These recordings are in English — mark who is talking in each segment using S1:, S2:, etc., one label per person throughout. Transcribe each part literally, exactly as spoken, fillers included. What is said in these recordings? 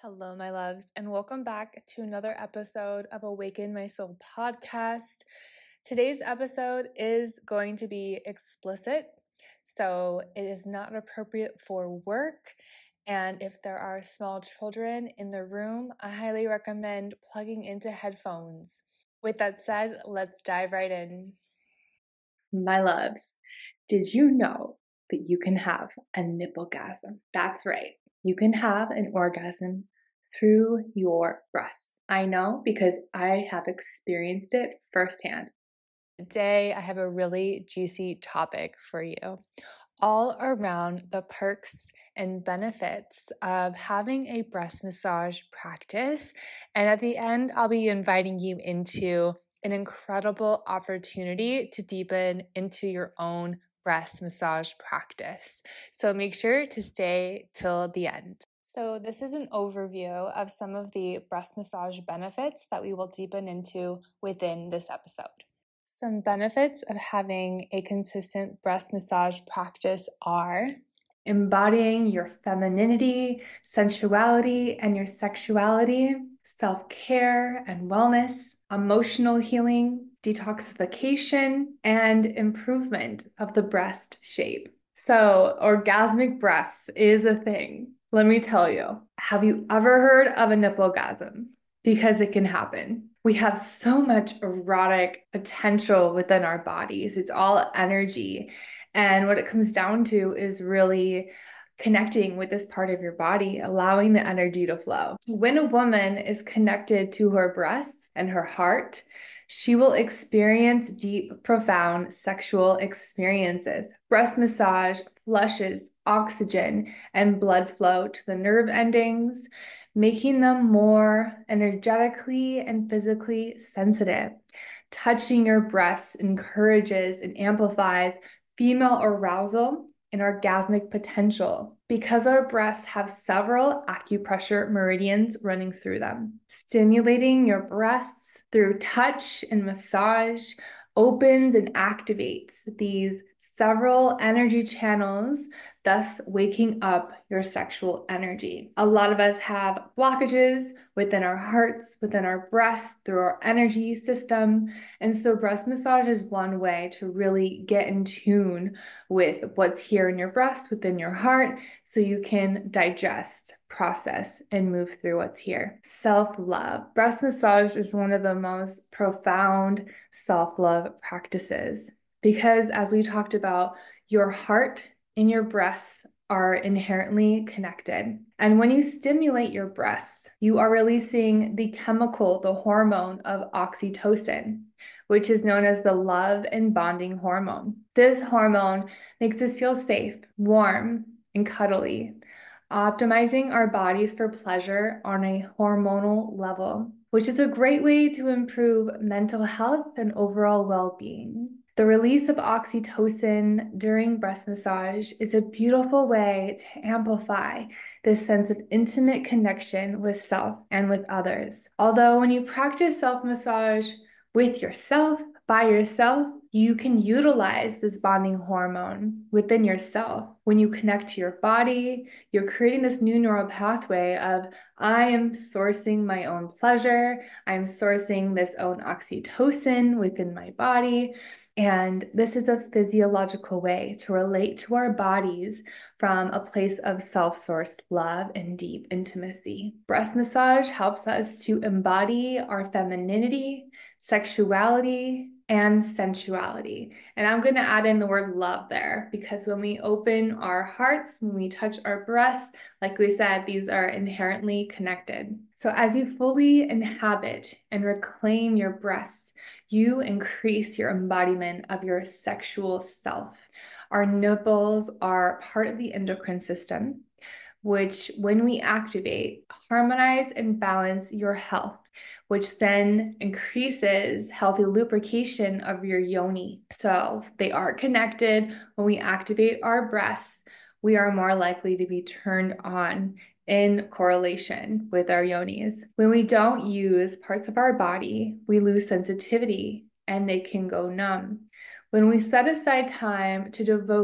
S1: Hello, my loves, and welcome back to another episode of Awaken My Soul podcast. Today's episode is going to be explicit, so it is not appropriate for work. And if there are small children in the room, I highly recommend plugging into headphones. With that said, let's dive right in. My loves, did you know that you can have a nipplegasm? That's right. You can have an orgasm through your breasts. I know because I have experienced it firsthand. Today, I have a really juicy topic for you, all around the perks and benefits of having a breast massage practice. And at the end, I'll be inviting you into an incredible opportunity to deepen into your own breast massage practice. So make sure to stay till the end. So this is an overview of some of the breast massage benefits that we will deepen into within this episode. Some benefits of having a consistent breast massage practice are embodying your femininity, sensuality, and your sexuality, self-care and wellness, emotional healing, detoxification, and improvement of the breast shape. So, orgasmic breasts is a thing. Let me tell you, have you ever heard of a nipplegasm? Because it can happen. We have so much erotic potential within our bodies. It's all energy. And what it comes down to is really connecting with this part of your body, allowing the energy to flow. When a woman is connected to her breasts and her heart, she will experience deep, profound sexual experiences. Breast massage flushes oxygen and blood flow to the nerve endings, making them more energetically and physically sensitive. Touching your breasts encourages and amplifies female arousal and orgasmic potential because our breasts have several acupressure meridians running through them. Stimulating your breasts through touch and massage opens and activates these several energy channels, thus waking up your sexual energy. A lot of us have blockages within our hearts, within our breasts, through our energy system. And so breast massage is one way to really get in tune with what's here in your breast, within your heart, so you can digest, process, and move through what's here. Self-love. Breast massage is one of the most profound self-love practices because, as we talked about, your heart and your breasts are inherently connected. And when you stimulate your breasts, you are releasing the chemical, the hormone of oxytocin, which is known as the love and bonding hormone. This hormone makes us feel safe, warm, and cuddly, optimizing our bodies for pleasure on a hormonal level, which is a great way to improve mental health and overall well-being. The release of oxytocin during breast massage is a beautiful way to amplify this sense of intimate connection with self and with others. Although when you practice self-massage with yourself, by yourself, you can utilize this bonding hormone within yourself. When you connect to your body, you're creating this new neural pathway of, I am sourcing my own pleasure, I'm sourcing this own oxytocin within my body. And this is a physiological way to relate to our bodies from a place of self-sourced love and deep intimacy. Breast massage helps us to embody our femininity, sexuality, and sensuality. And I'm going to add in the word love there because when we open our hearts, when we touch our breasts, like we said, these are inherently connected. So as you fully inhabit and reclaim your breasts, you increase your embodiment of your sexual self. Our nipples are part of the endocrine system, which when we activate, harmonize and balance your health, which then increases healthy lubrication of your yoni. So they are connected. When we activate our breasts, we are more likely to be turned on in correlation with our yonis. When we don't use parts of our body, we lose sensitivity and they can go numb. When we set aside time to devote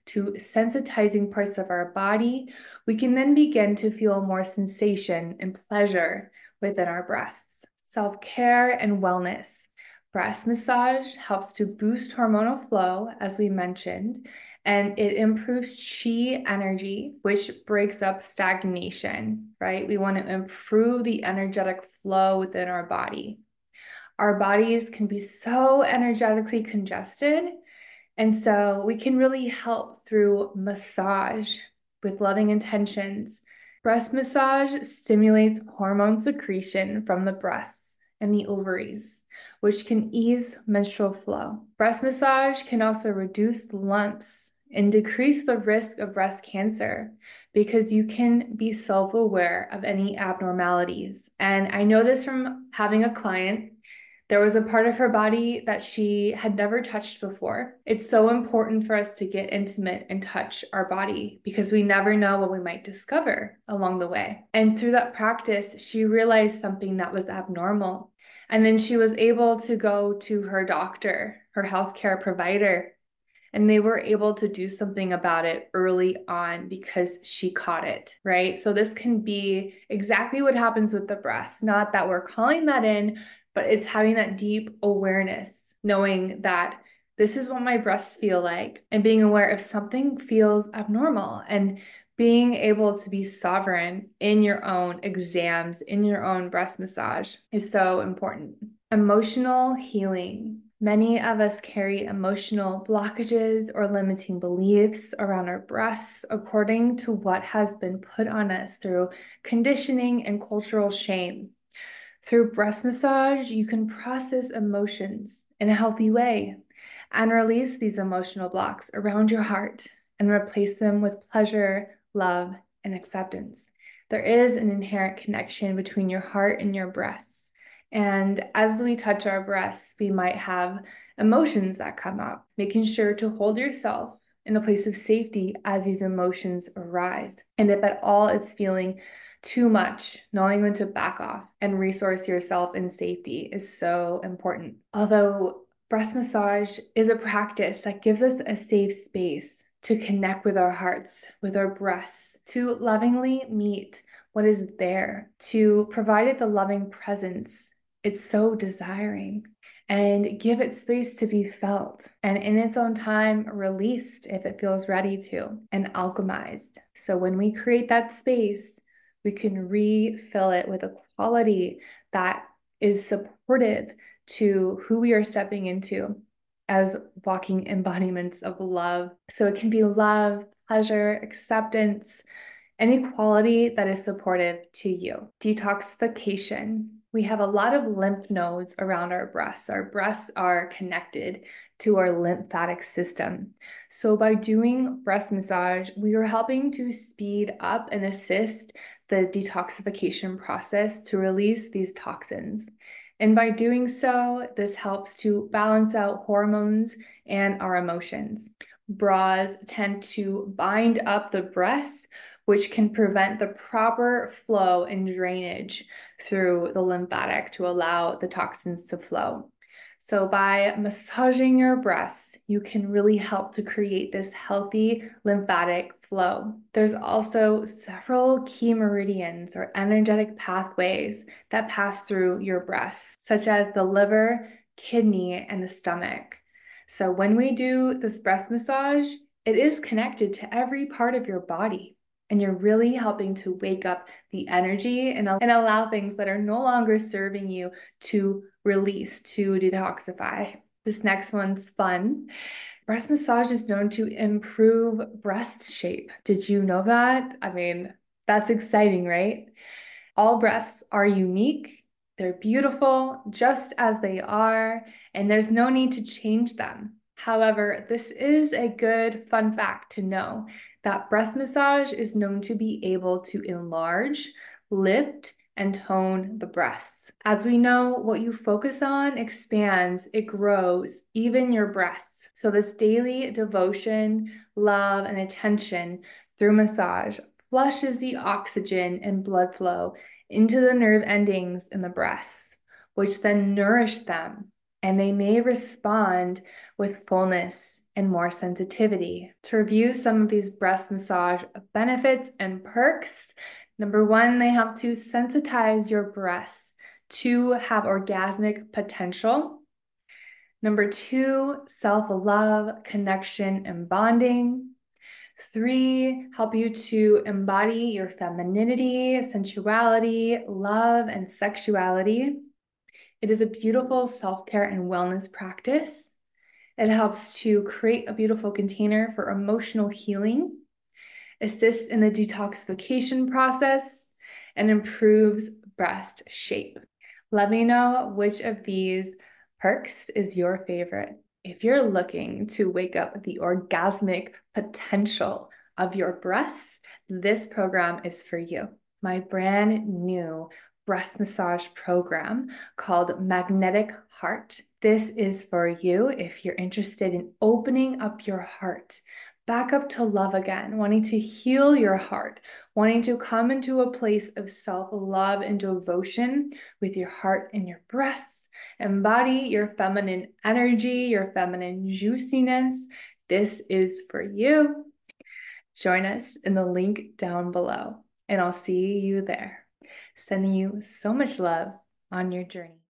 S1: to sensitizing parts of our body, we can then begin to feel more sensation and pleasure within our breasts. Self-care and wellness. Breast massage helps to boost hormonal flow, as we mentioned, and it improves chi energy, which breaks up stagnation, right? We want to improve the energetic flow within our body. Our bodies can be so energetically congested, and so we can really help through massage with loving intentions. Breast massage stimulates hormone secretion from the breasts and the ovaries, which can ease menstrual flow. Breast massage can also reduce lumps and decrease the risk of breast cancer because you can be self-aware of any abnormalities. And I know this from having a client. There was a part of her body that she had never touched before. It's so important for us to get intimate and touch our body because we never know what we might discover along the way. And through that practice, she realized something that was abnormal. And then she was able to go to her doctor, her healthcare provider, and they were able to do something about it early on because she caught it, right? So this can be exactly what happens with the breast. Not that we're calling that in, but it's having that deep awareness, knowing that this is what my breasts feel like, and being aware if something feels abnormal, and being able to be sovereign in your own exams, in your own breast massage is so important. Emotional healing. Many of us carry emotional blockages or limiting beliefs around our breasts according to what has been put on us through conditioning and cultural shame. Through breast massage, you can process emotions in a healthy way and release these emotional blocks around your heart and replace them with pleasure, love, and acceptance. There is an inherent connection between your heart and your breasts. And as we touch our breasts, we might have emotions that come up, making sure to hold yourself in a place of safety as these emotions arise. And if at all it's feeling too much, knowing when to back off and resource yourself in safety is so important. Although breast massage is a practice that gives us a safe space to connect with our hearts, with our breasts, to lovingly meet what is there, to provide it the loving presence it's so desiring, and give it space to be felt, and in its own time released if it feels ready to, and alchemized. So when we create that space, we can refill it with a quality that is supportive to who we are stepping into as walking embodiments of love. So it can be love, pleasure, acceptance, any quality that is supportive to you. Detoxification. We have a lot of lymph nodes around our breasts. Our breasts are connected to our lymphatic system. So by doing breast massage, we are helping to speed up and assist the detoxification process to release these toxins. And by doing so, this helps to balance out hormones and our emotions. Bras tend to bind up the breasts, which can prevent the proper flow and drainage through the lymphatic to allow the toxins to flow. So by massaging your breasts, you can really help to create this healthy lymphatic flow. There's also several key meridians or energetic pathways that pass through your breasts, such as the liver, kidney, and the stomach. So when we do this breast massage, it is connected to every part of your body. And you're really helping to wake up the energy and, and allow things that are no longer serving you to release, to detoxify. This next one's fun. Breast massage is known to improve breast shape. Did you know that? I mean, that's exciting, right? All breasts are unique. They're beautiful just as they are, and there's no need to change them. However, this is a good fun fact to know that breast massage is known to be able to enlarge, lift, and tone the breasts. As we know, what you focus on expands, it grows, even your breasts. So this daily devotion, love, and attention through massage flushes the oxygen and blood flow into the nerve endings in the breasts, which then nourish them and they may respond with fullness and more sensitivity. To review some of these breast massage benefits and perks, number one, they help to sensitize your breasts to have orgasmic potential. Number two, self-love, connection, and bonding. Three, help you to embody your femininity, sensuality, love, and sexuality. It is a beautiful self-care and wellness practice. It helps to create a beautiful container for emotional healing, assists in the detoxification process, and improves breast shape. Let me know which of these perks is your favorite. If you're looking to wake up the orgasmic potential of your breasts, this program is for you. My brand new breast massage program called Magnetic Heart. This is for you if you're interested in opening up your heart back up to love again, wanting to heal your heart, wanting to come into a place of self-love and devotion with your heart and your breasts, embody your feminine energy, your feminine juiciness. This is for you. Join us in the link down below, and I'll see you there. Sending you so much love on your journey.